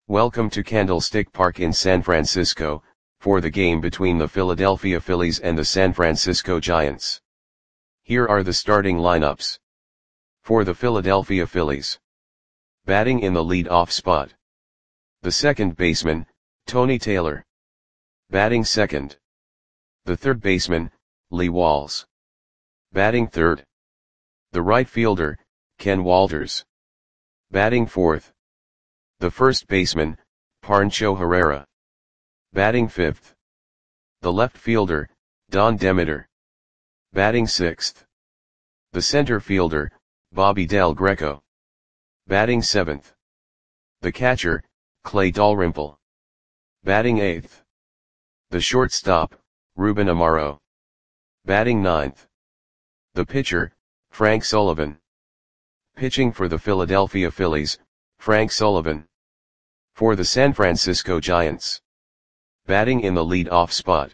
Welcome to Candlestick Park in San Francisco, for the game between the Philadelphia Phillies and the San Francisco Giants. Here are the starting lineups. For the Philadelphia Phillies. Batting in the lead-off spot. The second baseman, Tony Taylor. Batting second. The third baseman, Lee Walls. Batting third. The right fielder, Ken Walters. Batting fourth. The first baseman, Pancho Herrera. Batting fifth. The left fielder, Don Demeter. Batting sixth. The center fielder, Bobby Del Greco. Batting seventh. The catcher, Clay Dalrymple. Batting eighth. The shortstop, Ruben Amaro. Batting ninth. The pitcher, Frank Sullivan. Pitching for the Philadelphia Phillies, Frank Sullivan. For the San Francisco Giants. Batting in the lead-off spot.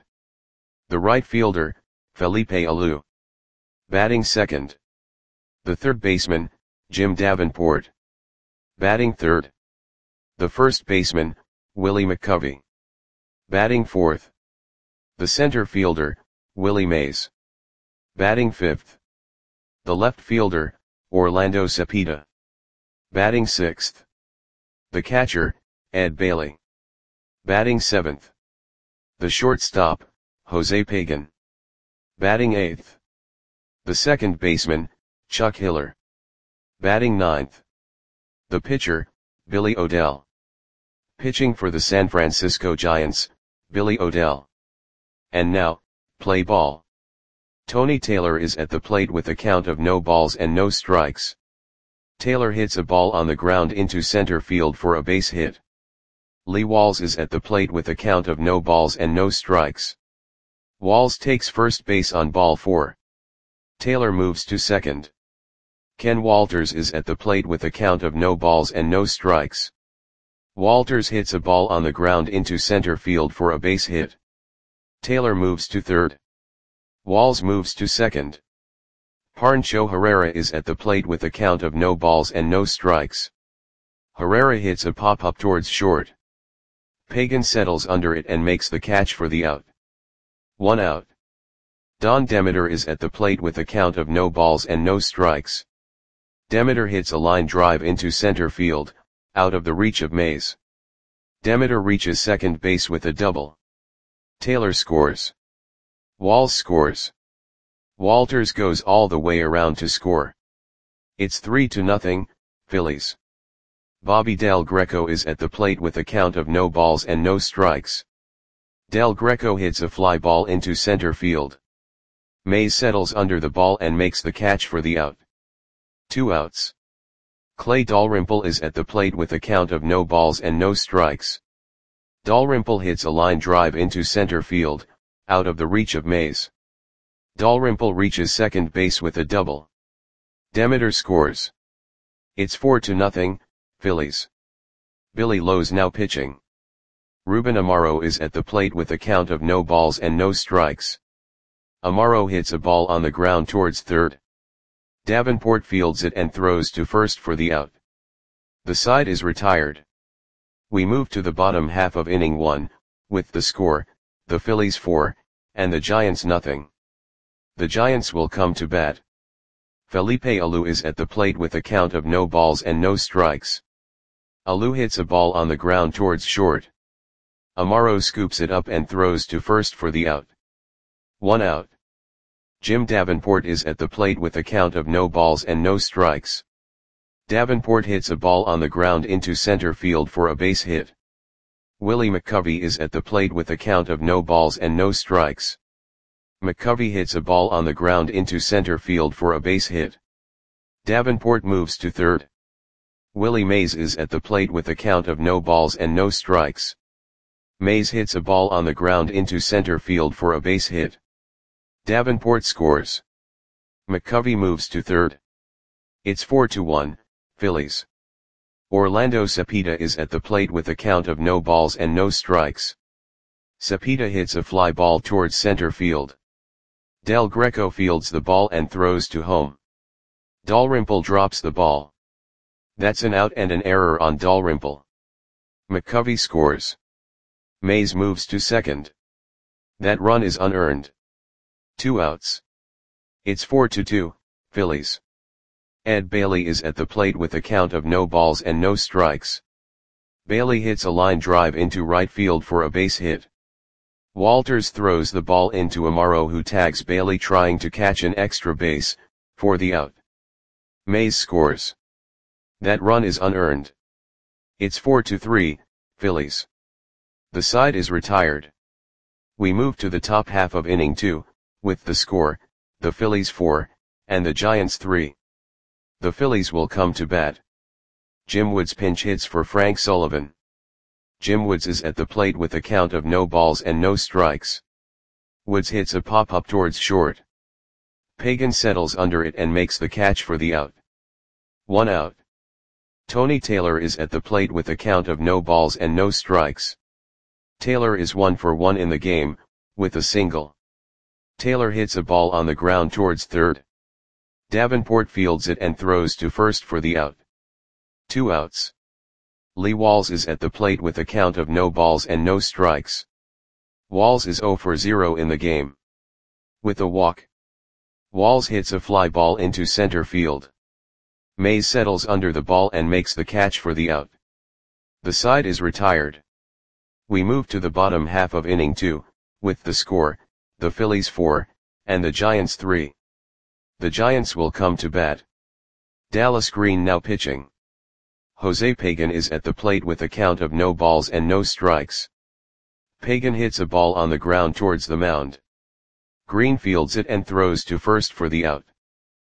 The right fielder, Felipe Alou. Batting second. The third baseman, Jim Davenport. Batting third. The first baseman, Willie McCovey. Batting fourth. The center fielder, Willie Mays. Batting fifth. The left fielder, Orlando Cepeda. Batting sixth. The catcher, Ed Bailey. Batting seventh. The shortstop, Jose Pagan. Batting eighth. The second baseman, Chuck Hiller. Batting ninth. The pitcher, Billy O'Dell. Pitching for the San Francisco Giants, Billy O'Dell. And now, play ball. Tony Taylor is at the plate with a count of no balls and no strikes. Taylor hits a ball on the ground into center field for a base hit. Lee Walls is at the plate with a count of no balls and no strikes. Walls takes first base on ball 4. Taylor moves to second. Ken Walters is at the plate with a count of no balls and no strikes. Walters hits a ball on the ground into center field for a base hit. Taylor moves to third. Walls moves to second. Pancho Herrera is at the plate with a count of no balls and no strikes. Herrera hits a pop-up towards short. Pagan settles under it and makes the catch for the out. 1 out. Don Demeter is at the plate with a count of no balls and no strikes. Demeter hits a line drive into center field, out of the reach of Mays. Demeter reaches second base with a double. Taylor scores. Walls scores. Walters goes all the way around to score. It's 3-0, Phillies. Bobby Del Greco is at the plate with a count of no balls and no strikes. Del Greco hits a fly ball into center field. Mays settles under the ball and makes the catch for the out. 2 outs. Clay Dalrymple is at the plate with a count of no balls and no strikes. Dalrymple hits a line drive into center field, out of the reach of Mays. Dalrymple reaches second base with a double. Demeter scores. It's 4-0, Phillies. Billy Lowe's now pitching. Ruben Amaro is at the plate with a count of no balls and no strikes. Amaro hits a ball on the ground towards third. Davenport fields it and throws to first for the out. The side is retired. We move to the bottom half of inning 1, with the score, the Phillies 4, and the Giants nothing. The Giants will come to bat. Felipe Alou is at the plate with a count of no balls and no strikes. Alou hits a ball on the ground towards short. Amaro scoops it up and throws to first for the out. 1 out. Jim Davenport is at the plate with a count of no balls and no strikes. Davenport hits a ball on the ground into center field for a base hit. Willie McCovey is at the plate with a count of no balls and no strikes. McCovey hits a ball on the ground into center field for a base hit. Davenport moves to third. Willie Mays is at the plate with a count of no balls and no strikes. Mays hits a ball on the ground into center field for a base hit. Davenport scores. McCovey moves to third. It's 4-1, Phillies. Orlando Cepeda is at the plate with a count of no balls and no strikes. Cepeda hits a fly ball towards center field. Del Greco fields the ball and throws to home. Dalrymple drops the ball. That's an out and an error on Dalrymple. McCovey scores. Mays moves to second. That run is unearned. 2 outs. It's 4-2, Phillies. Ed Bailey is at the plate with a count of no balls and no strikes. Bailey hits a line drive into right field for a base hit. Walters throws the ball into Amaro, who tags Bailey trying to catch an extra base, for the out. Mays scores. That run is unearned. It's 4-3, Phillies. The side is retired. We move to the top half of inning 2, with the score, the Phillies 4, and the Giants 3. The Phillies will come to bat. Jim Woods pinch hits for Frank Sullivan. Jim Woods is at the plate with a count of no balls and no strikes. Woods hits a pop-up towards short. Pagan settles under it and makes the catch for the out. 1 out. Tony Taylor is at the plate with a count of no balls and no strikes. Taylor is 1 for 1 in the game, with a single. Taylor hits a ball on the ground towards third. Davenport fields it and throws to first for the out. 2 outs. Lee Walls is at the plate with a count of no balls and no strikes. Walls is 0 for 0 in the game. With a walk. Walls hits a fly ball into center field. Mays settles under the ball and makes the catch for the out. The side is retired. We move to the bottom half of inning 2, with the score, the Phillies 4, and the Giants 3. The Giants will come to bat. Dallas Green now pitching. Jose Pagan is at the plate with a count of no balls and no strikes. Pagan hits a ball on the ground towards the mound. Green fields it and throws to first for the out.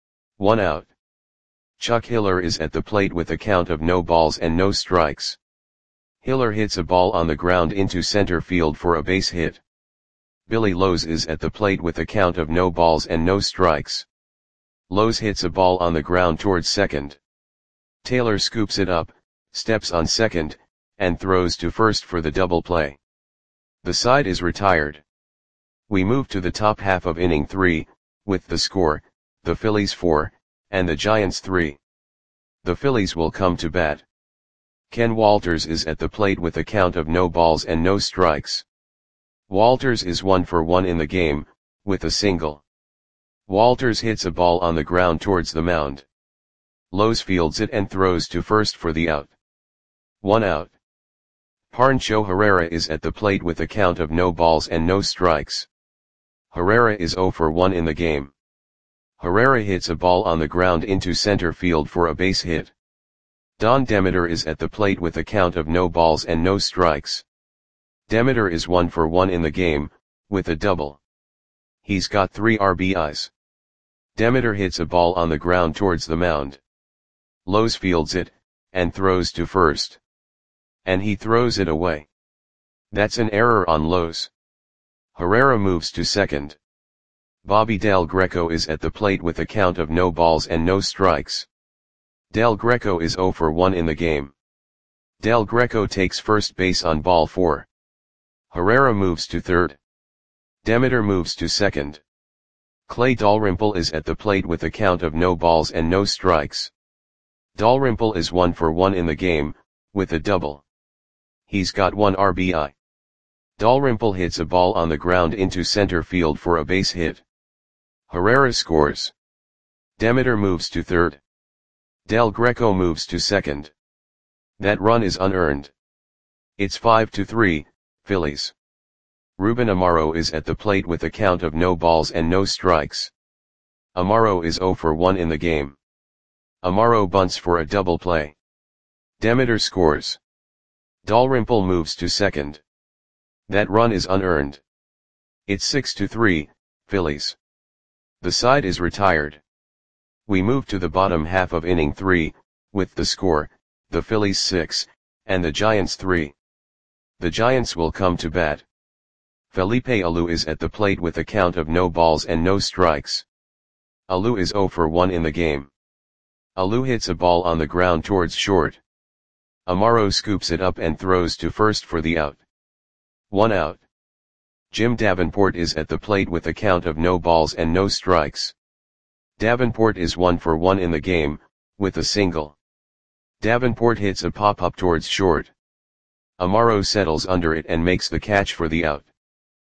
1 out. Chuck Hiller is at the plate with a count of no balls and no strikes. Hiller hits a ball on the ground into center field for a base hit. Billy Lowe's is at the plate with a count of no balls and no strikes. Lowe's hits a ball on the ground towards second. Taylor scoops it up, steps on second, and throws to first for the double play. The side is retired. We move to the top half of inning 3, with the score, the Phillies 4, and the Giants 3. The Phillies will come to bat. Ken Walters is at the plate with a count of no balls and no strikes. Walters is 1 for 1 in the game, with a single. Walters hits a ball on the ground towards the mound. Lowe's fields it and throws to first for the out. 1 out. Pancho Herrera is at the plate with a count of no balls and no strikes. Herrera is 0 for 1 in the game. Herrera hits a ball on the ground into center field for a base hit. Don Demeter is at the plate with a count of no balls and no strikes. Demeter is 1 for 1 in the game, with a double. He's got 3 RBIs. Demeter hits a ball on the ground towards the mound. Lowe's fields it, and throws to first. And he throws it away. That's an error on Lowe's. Herrera moves to second. Bobby Del Greco is at the plate with a count of no balls and no strikes. Del Greco is 0 for 1 in the game. Del Greco takes first base on ball 4. Herrera moves to third. Demeter moves to second. Clay Dalrymple is at the plate with a count of no balls and no strikes. Dalrymple is 1 for 1 in the game, with a double. He's got 1 RBI. Dalrymple hits a ball on the ground into center field for a base hit. Herrera scores. Demeter moves to third. Del Greco moves to second. That run is unearned. It's 5-3, Phillies. Ruben Amaro is at the plate with a count of no balls and no strikes. Amaro is 0 for 1 in the game. Amaro bunts for a double play. Demeter scores. Dalrymple moves to second. That run is unearned. It's 6-3, Phillies. The side is retired. We move to the bottom half of inning 3, with the score, the Phillies 6, and the Giants 3. The Giants will come to bat. Felipe Alou is at the plate with a count of no balls and no strikes. Alou is 0 for 1 in the game. Alou hits a ball on the ground towards short. Amaro scoops it up and throws to first for the out. 1 out. Jim Davenport is at the plate with a count of no balls and no strikes. Davenport is 1 for 1 in the game, with a single. Davenport hits a pop-up towards short. Amaro settles under it and makes the catch for the out.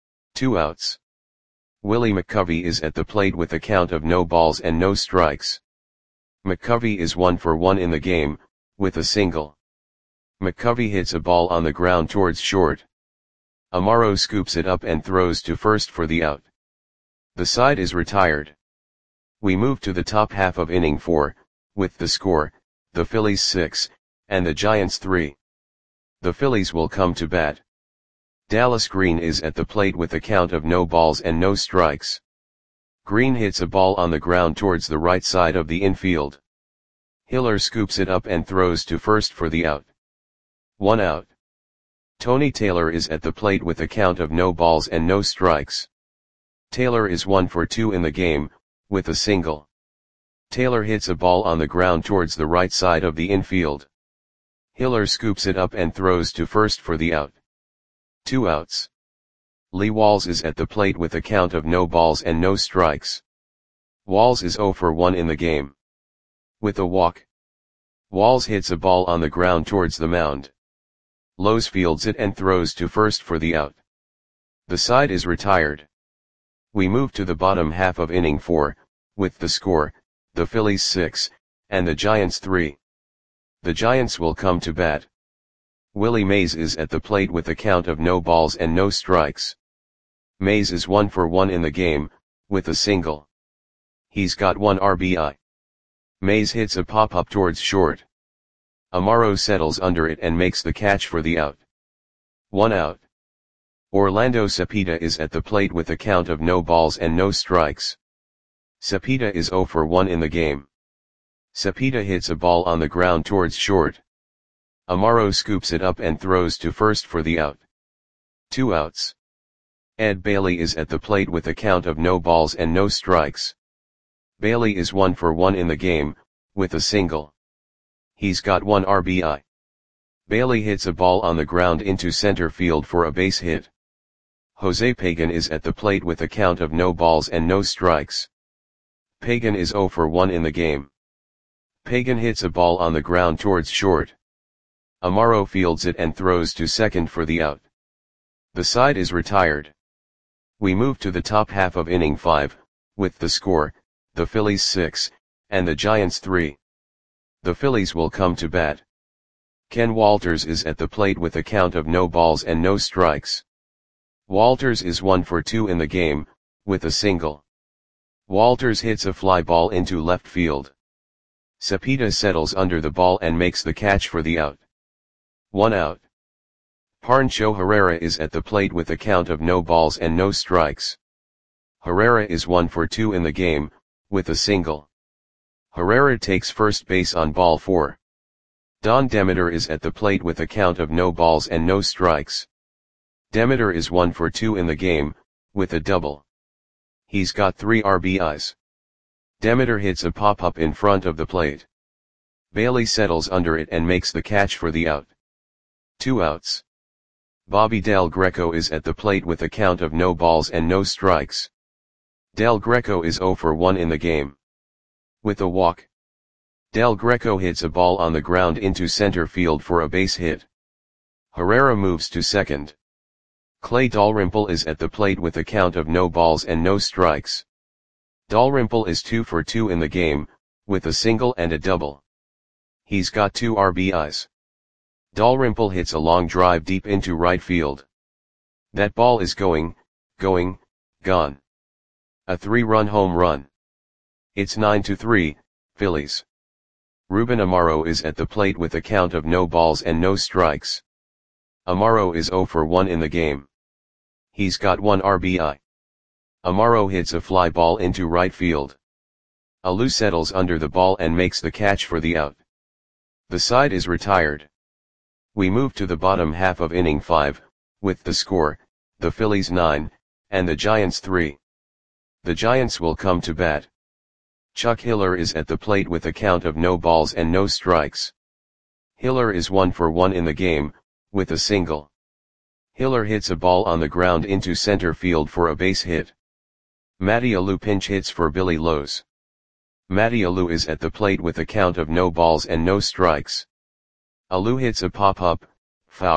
2 outs. Willie McCovey is at the plate with a count of no balls and no strikes. McCovey is 1 for 1 in the game, with a single. McCovey hits a ball on the ground towards short. Amaro scoops it up and throws to first for the out. The side is retired. We move to the top half of inning 4, with the score, the Phillies 6, and the Giants 3. The Phillies will come to bat. Dallas Green is at the plate with a count of no balls and no strikes. Green hits a ball on the ground towards the right side of the infield. Hiller scoops it up and throws to first for the out. 1 out. Tony Taylor is at the plate with a count of no balls and no strikes. Taylor is 1 for 2 in the game, with a single. Taylor hits a ball on the ground towards the right side of the infield. Hiller scoops it up and throws to first for the out. 2 outs. Lee Walls is at the plate with a count of no balls and no strikes. Walls is 0 for 1 in the game. With a walk. Walls hits a ball on the ground towards the mound. Lowe's fields it and throws to first for the out. The side is retired. We move to the bottom half of inning 4, with the score, the Phillies 6, and the Giants 3. The Giants will come to bat. Willie Mays is at the plate with a count of no balls and no strikes. Mays is 1 for 1 in the game, with a single. He's got 1 RBI. Mays hits a pop-up towards short. Amaro settles under it and makes the catch for the out. 1 out. Orlando Cepeda is at the plate with a count of no balls and no strikes. Cepeda is 0 for 1 in the game. Cepeda hits a ball on the ground towards short. Amaro scoops it up and throws to first for the out. 2 outs. Ed Bailey is at the plate with a count of no balls and no strikes. Bailey is 1 for 1 in the game, with a single. He's got 1 RBI. Bailey hits a ball on the ground into center field for a base hit. Jose Pagan is at the plate with a count of no balls and no strikes. Pagan is 0 for 1 in the game. Pagan hits a ball on the ground towards short. Amaro fields it and throws to second for the out. The side is retired. We move to the top half of inning 5, with the score, the Phillies 6, and the Giants 3. The Phillies will come to bat. Ken Walters is at the plate with a count of no balls and no strikes. Walters is 1 for 2 in the game, with a single. Walters hits a fly ball into left field. Cepeda settles under the ball and makes the catch for the out. 1 out. Pancho Herrera is at the plate with a count of no balls and no strikes. Herrera is 1 for 2 in the game, with a single. Herrera takes first base on ball 4. Don Demeter is at the plate with a count of no balls and no strikes. Demeter is 1 for 2 in the game, with a double. He's got 3 RBIs. Demeter hits a pop-up in front of the plate. Bailey settles under it and makes the catch for the out. 2 outs. Bobby Del Greco is at the plate with a count of no balls and no strikes. Del Greco is 0 for 1 in the game. With a walk. Del Greco hits a ball on the ground into center field for a base hit. Herrera moves to second. Clay Dalrymple is at the plate with a count of no balls and no strikes. Dalrymple is 2 for 2 in the game, with a single and a double. He's got 2 RBIs. Dalrymple hits a long drive deep into right field. That ball is gone. A 3-run home run. It's 9-3, Phillies. Ruben Amaro is at the plate with a count of no balls and no strikes. Amaro is 0 for 1 in the game. He's got 1 RBI. Amaro hits a fly ball into right field. Alou settles under the ball and makes the catch for the out. The side is retired. We move to the bottom half of inning 5, with the score, the Phillies 9, and the Giants 3. The Giants will come to bat. Chuck Hiller is at the plate with a count of no balls and no strikes. Hiller is 1 for 1 in the game, with a single. Hiller hits a ball on the ground into center field for a base hit. Matty Alou pinch hits for Billy Lowe's. Matty Alou is at the plate with a count of no balls and no strikes. Alou hits a pop-up, foul,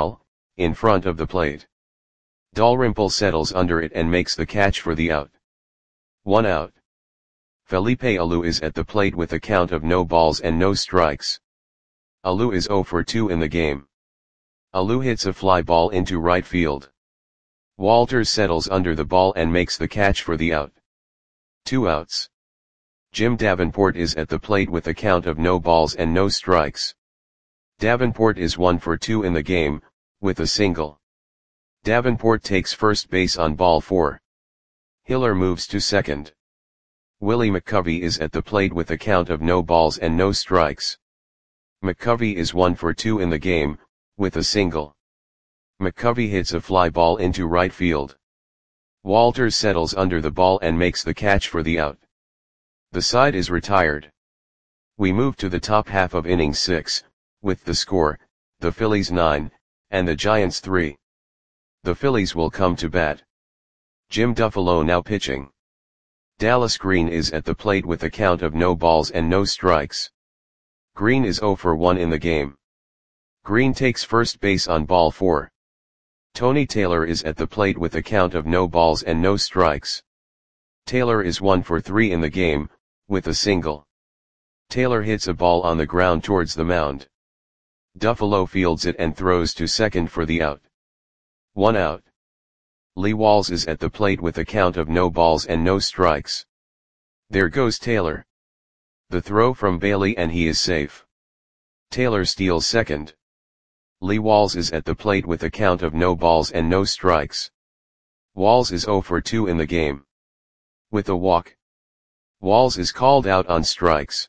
in front of the plate. Dalrymple settles under it and makes the catch for the out. 1 out. Felipe Alou is at the plate with a count of no balls and no strikes. Alou is 0 for 2 in the game. Alou hits a fly ball into right field. Walters settles under the ball and makes the catch for the out. 2 outs. Jim Davenport is at the plate with a count of no balls and no strikes. Davenport is 1 for 2 in the game, with a single. Davenport takes first base on ball 4. Hiller moves to second. Willie McCovey is at the plate with a count of no balls and no strikes. McCovey is 1 for 2 in the game, with a single. McCovey hits a fly ball into right field. Walters settles under the ball and makes the catch for the out. The side is retired. We move to the top half of inning 6, with the score, the Phillies 9, and the Giants 3. The Phillies will come to bat. Jim Duffalo now pitching. Dallas Green is at the plate with a count of no balls and no strikes. Green is 0 for 1 in the game. Green takes first base on ball 4. Tony Taylor is at the plate with a count of no balls and no strikes. Taylor is 1 for 3 in the game, with a single. Taylor hits a ball on the ground towards the mound. Duffalo fields it and throws to second for the out. 1 out. Lee Walls is at the plate with a count of no balls and no strikes. There goes Taylor. The throw from Bailey and he is safe. Taylor steals second. Lee Walls is at the plate with a count of no balls and no strikes. Walls is 0 for 2 in the game. With a walk. Walls is called out on strikes.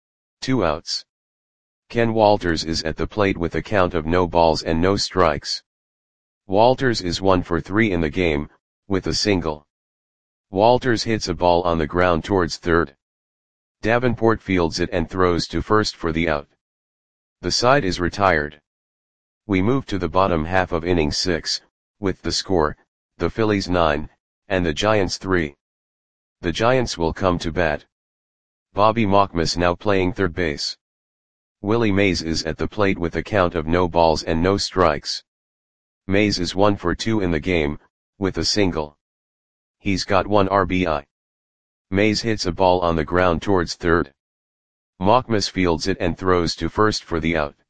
2 outs. Ken Walters is at the plate with a count of no balls and no strikes. Walters is 1 for 3 in the game, with a single. Walters hits a ball on the ground towards third. Davenport fields it and throws to first for the out. The side is retired. We move to the bottom half of inning 6, with the score, the Phillies 9, and the Giants 3. The Giants will come to bat. Bobby Mockmas now playing third base. Willie Mays is at the plate with a count of no balls and no strikes. Mays is 1 for 2 in the game, with a single. He's got 1 RBI. Mays hits a ball on the ground towards third. Mockmas fields it and throws to first for the out.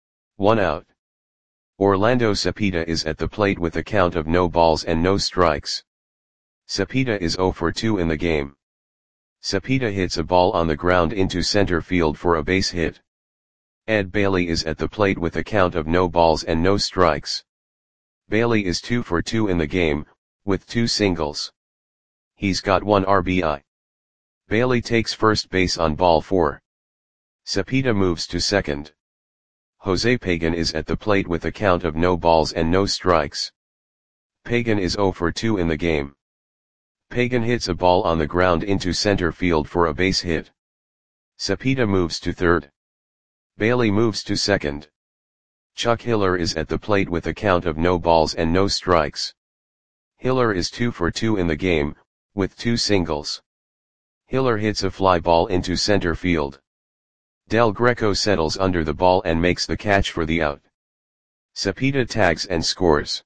1 out. Orlando Cepeda is at the plate with a count of no balls and no strikes. Cepeda is 0 for 2 in the game. Cepeda hits a ball on the ground into center field for a base hit. Ed Bailey is at the plate with a count of no balls and no strikes. Bailey is 2 for 2 in the game, with 2 singles. He's got 1 RBI. Bailey takes first base on ball 4. Cepeda moves to second. Jose Pagan is at the plate with a count of no balls and no strikes. Pagan is 0 for 2 in the game. Pagan hits a ball on the ground into center field for a base hit. Cepeda moves to third. Bailey moves to second. Chuck Hiller is at the plate with a count of no balls and no strikes. Hiller is 2 for 2 in the game, with 2 singles. Hiller hits a fly ball into center field. Del Greco settles under the ball and makes the catch for the out. Cepeda tags and scores.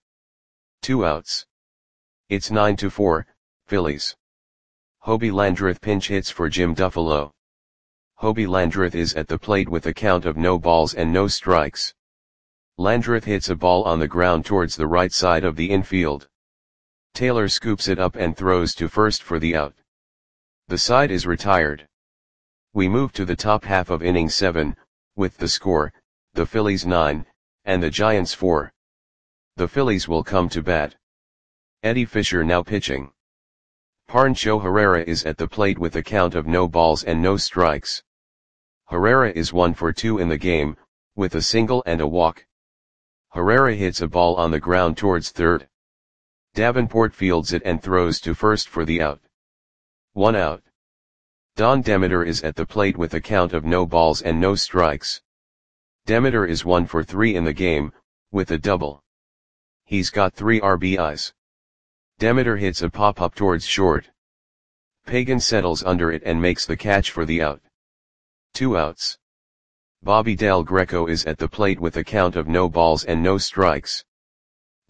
2 outs. It's 9-4, Phillies. Hobie Landreth pinch hits for Jim Duffalo. Hobie Landreth is at the plate with a count of no balls and no strikes. Landreth hits a ball on the ground towards the right side of the infield. Taylor scoops it up and throws to first for the out. The side is retired. We move to the top half of inning 7, with the score, the Phillies 9, and the Giants 4. The Phillies will come to bat. Eddie Fisher now pitching. Pancho Herrera is at the plate with a count of no balls and no strikes. Herrera is 1 for 2 in the game, with a single and a walk. Herrera hits a ball on the ground towards third. Davenport fields it and throws to first for the out. 1 out. Don Demeter is at the plate with a count of no balls and no strikes. Demeter is 1 for 3 in the game, with a double. He's got 3 RBIs. Demeter hits a pop-up towards short. Pagan settles under it and makes the catch for the out. 2 outs. Bobby Del Greco is at the plate with a count of no balls and no strikes.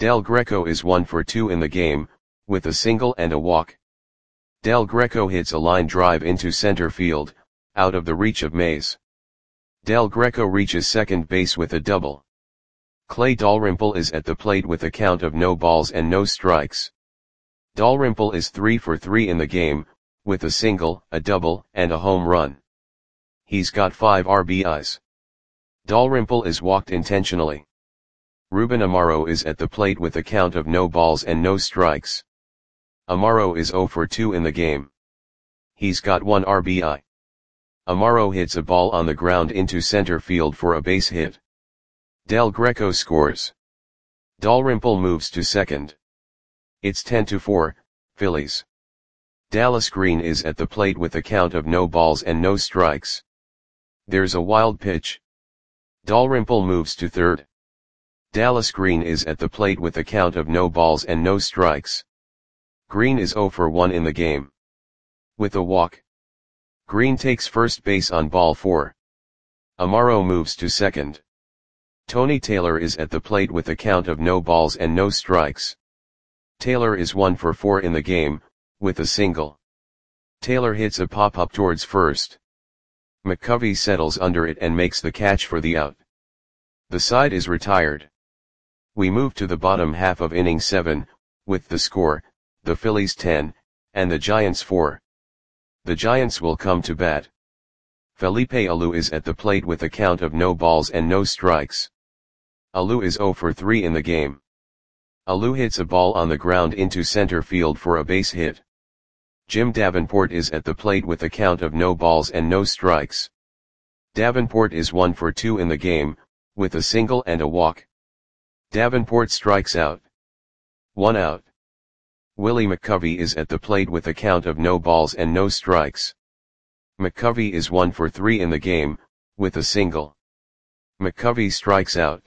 Del Greco is 1 for 2 in the game, with a single and a walk. Del Greco hits a line drive into center field, out of the reach of Mays. Del Greco reaches second base with a double. Clay Dalrymple is at the plate with a count of no balls and no strikes. Dalrymple is 3 for 3 in the game, with a single, a double, and a home run. He's got 5 RBIs. Dalrymple is walked intentionally. Ruben Amaro is at the plate with a count of no balls and no strikes. Amaro is 0 for 2 in the game. He's got 1 RBI. Amaro hits a ball on the ground into center field for a base hit. Del Greco scores. Dalrymple moves to second. It's 10-4, Phillies. Dallas Green is at the plate with a count of no balls and no strikes. There's a wild pitch. Dalrymple moves to third. Dallas Green is at the plate with a count of no balls and no strikes. Green is 0 for 1 in the game. With a walk. Green takes first base on ball 4. Amaro moves to second. Tony Taylor is at the plate with a count of no balls and no strikes. Taylor is 1 for 4 in the game, with a single. Taylor hits a pop-up towards first. McCovey settles under it and makes the catch for the out. The side is retired. We move to the bottom half of inning 7, with the score, the Phillies 10, and the Giants 4. The Giants will come to bat. Felipe Alou is at the plate with a count of no balls and no strikes. Alou is 0 for 3 in the game. Alou hits a ball on the ground into center field for a base hit. Jim Davenport is at the plate with a count of no balls and no strikes. Davenport is 1 for 2 in the game, with a single and a walk. Davenport strikes out. 1 out. Willie McCovey is at the plate with a count of no balls and no strikes. McCovey is 1 for 3 in the game, with a single. McCovey strikes out.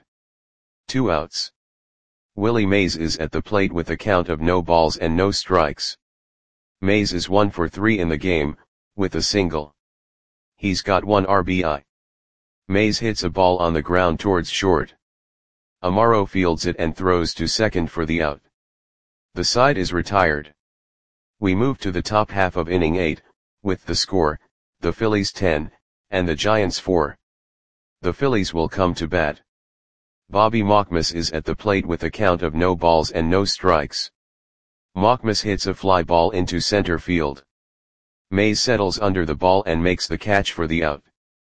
2 outs. Willie Mays is at the plate with a count of no balls and no strikes. Mays is 1 for 3 in the game, with a single. He's got 1 RBI. Mays hits a ball on the ground towards short. Amaro fields it and throws to second for the out. The side is retired. We move to the top half of inning 8, with the score, the Phillies 10, and the Giants 4. The Phillies will come to bat. Bobby Mockmas is at the plate with a count of no balls and no strikes. Mockmas hits a fly ball into center field. Mays settles under the ball and makes the catch for the out.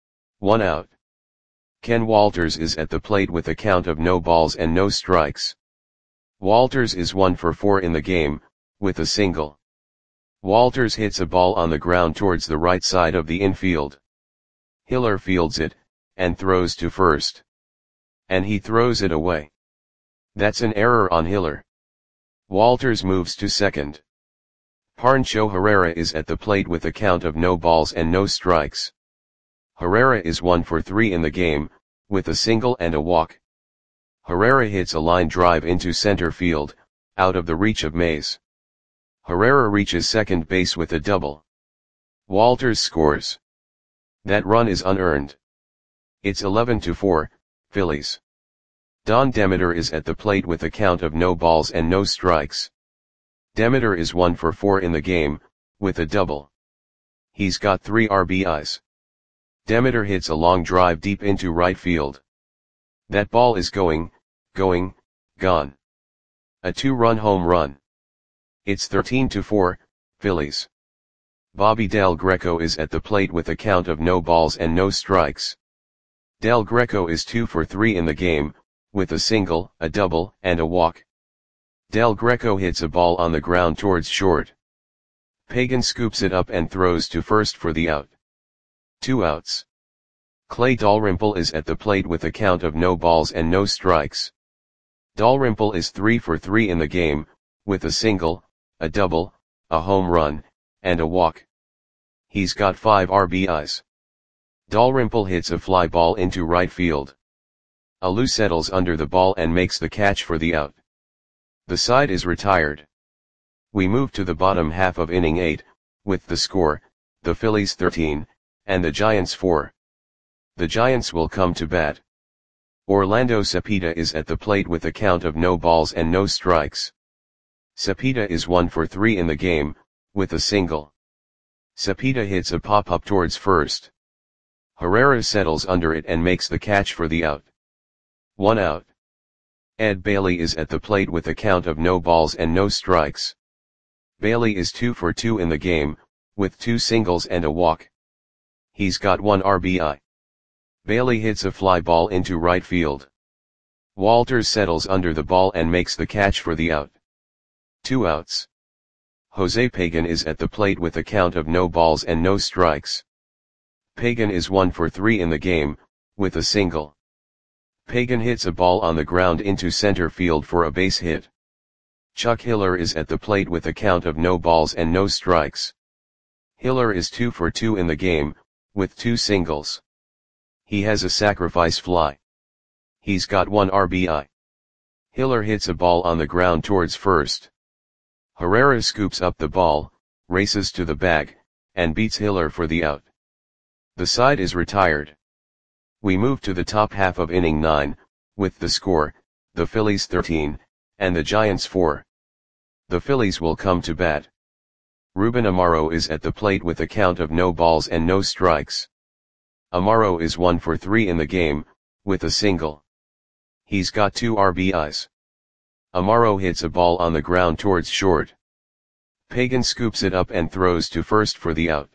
1 out. Ken Walters is at the plate with a count of no balls and no strikes. Walters is 1 for 4 in the game, with a single. Walters hits a ball on the ground towards the right side of the infield. Hiller fields it, and throws to first. And he throws it away. That's an error on Hiller. Walters moves to second. Pancho Herrera is at the plate with a count of no balls and no strikes. Herrera is 1 for 3 in the game, with a single and a walk. Herrera hits a line drive into center field, out of the reach of Mays. Herrera reaches second base with a double. Walters scores. That run is unearned. It's 11-4, Phillies. Don Demeter is at the plate with a count of no balls and no strikes. Demeter is 1 for 4 in the game, with a double. He's got 3 RBIs. Demeter hits a long drive deep into right field. That ball is gone. A 2-run home run. It's 13-4, Phillies. Bobby Del Greco is at the plate with a count of no balls and no strikes. Del Greco is 2 for 3 in the game, with a single, a double, and a walk. Del Greco hits a ball on the ground towards short. Pagan scoops it up and throws to first for the out. 2 outs. Clay Dalrymple is at the plate with a count of no balls and no strikes. Dalrymple is 3 for 3 in the game, with a single, a double, a home run, and a walk. He's got 5 RBIs. Dalrymple hits a fly ball into right field. Alou settles under the ball and makes the catch for the out. The side is retired. We move to the bottom half of inning 8, with the score, the Phillies 13, and the Giants 4. The Giants will come to bat. Orlando Cepeda is at the plate with a count of no balls and no strikes. Cepeda is 1 for 3 in the game, with a single. Cepeda hits a pop-up towards first. Herrera settles under it and makes the catch for the out. 1 out. Ed Bailey is at the plate with a count of no balls and no strikes. Bailey is 2 for 2 in the game, with 2 singles and a walk. He's got 1 RBI. Bailey hits a fly ball into right field. Walters settles under the ball and makes the catch for the out. 2 outs. Jose Pagan is at the plate with a count of no balls and no strikes. Pagan is 1 for 3 in the game, with a single. Pagan hits a ball on the ground into center field for a base hit. Chuck Hiller is at the plate with a count of no balls and no strikes. Hiller is 2 for 2 in the game, with 2 singles. He has a sacrifice fly. He's got 1 RBI. Hiller hits a ball on the ground towards first. Herrera scoops up the ball, races to the bag, and beats Hiller for the out. The side is retired. We move to the top half of inning 9, with the score, the Phillies 13, and the Giants 4. The Phillies will come to bat. Ruben Amaro is at the plate with a count of no balls and no strikes. Amaro is 1 for 3 in the game, with a single. He's got 2 RBIs. Amaro hits a ball on the ground towards short. Pagan scoops it up and throws to first for the out.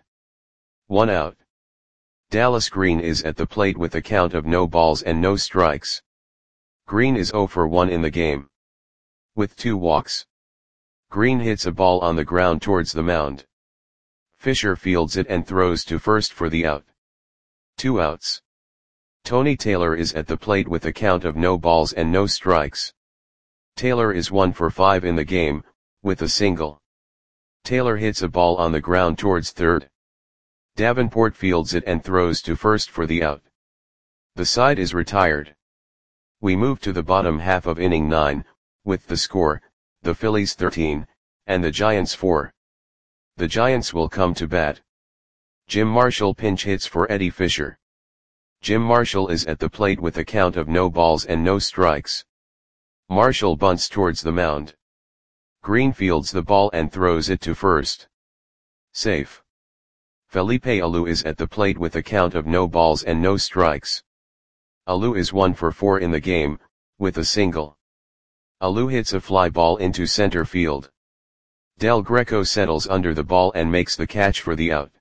1 out. Dallas Green is at the plate with a count of no balls and no strikes. Green is 0 for 1 in the game. With 2 walks. Green hits a ball on the ground towards the mound. Fisher fields it and throws to first for the out. 2 outs. Tony Taylor is at the plate with a count of no balls and no strikes. Taylor is 1 for 5 in the game, with a single. Taylor hits a ball on the ground towards third. Davenport fields it and throws to first for the out. The side is retired. We move to the bottom half of inning 9, with the score, the Phillies 13, and the Giants 4. The Giants will come to bat. Jim Marshall pinch hits for Eddie Fisher. Jim Marshall is at the plate with a count of no balls and no strikes. Marshall bunts towards the mound. Green fields the ball and throws it to first. Safe. Felipe Alou is at the plate with a count of no balls and no strikes. Alou is 1 for 4 in the game, with a single. Alou hits a fly ball into center field. Del Greco settles under the ball and makes the catch for the out.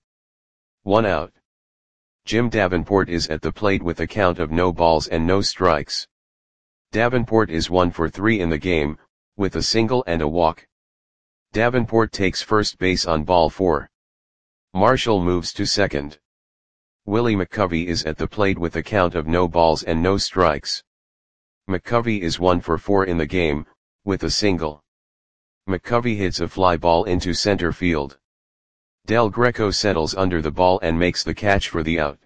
1 out. Jim Davenport is at the plate with a count of no balls and no strikes. Davenport is 1 for 3 in the game, with a single and a walk. Davenport takes first base on ball 4. Marshall moves to second. Willie McCovey is at the plate with a count of no balls and no strikes. McCovey is 1 for 4 in the game, with a single. McCovey hits a fly ball into center field. Del Greco settles under the ball and makes the catch for the out.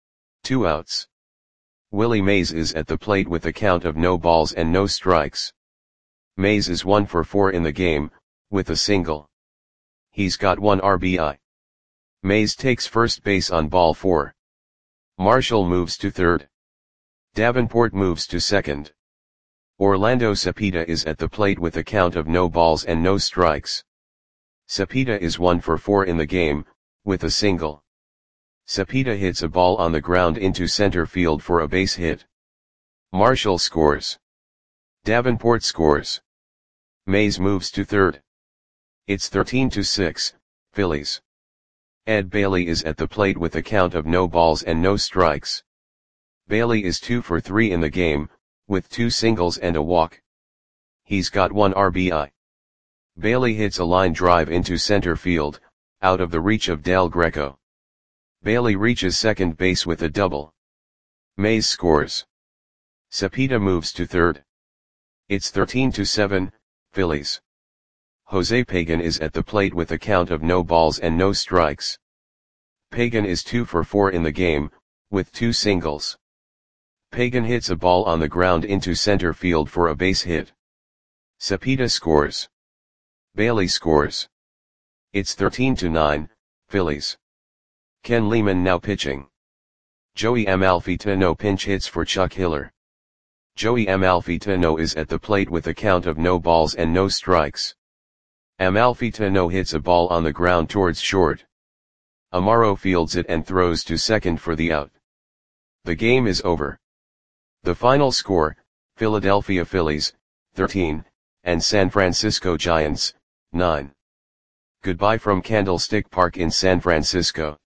2 outs. Willie Mays is at the plate with a count of no balls and no strikes. Mays is 1 for 4 in the game, with a single. He's got 1 RBI. Mays takes first base on ball 4. Marshall moves to third. Davenport moves to second. Orlando Cepeda is at the plate with a count of no balls and no strikes. Cepeda is 1 for 4 in the game, with a single. Cepeda hits a ball on the ground into center field for a base hit. Marshall scores. Davenport scores. Mays moves to third. It's 13-6, Phillies. Ed Bailey is at the plate with a count of no balls and no strikes. Bailey is 2 for 3 in the game, with 2 singles and a walk. He's got 1 RBI. Bailey hits a line drive into center field, out of the reach of Del Greco. Bailey reaches second base with a double. Mays scores. Cepeda moves to third. It's 13-7, Phillies. Jose Pagan is at the plate with a count of no balls and no strikes. Pagan is 2 for 4 in the game, with 2 singles. Pagan hits a ball on the ground into center field for a base hit. Cepeda scores. Bailey scores. It's 13-9, Phillies. Ken Lehman now pitching. Joey Amalfitano pinch hits for Chuck Hiller. Joey Amalfitano is at the plate with a count of no balls and no strikes. Amalfitano hits a ball on the ground towards short. Amaro fields it and throws to second for the out. The game is over. The final score, Philadelphia Phillies, 13, and San Francisco Giants, 9. Goodbye from Candlestick Park in San Francisco.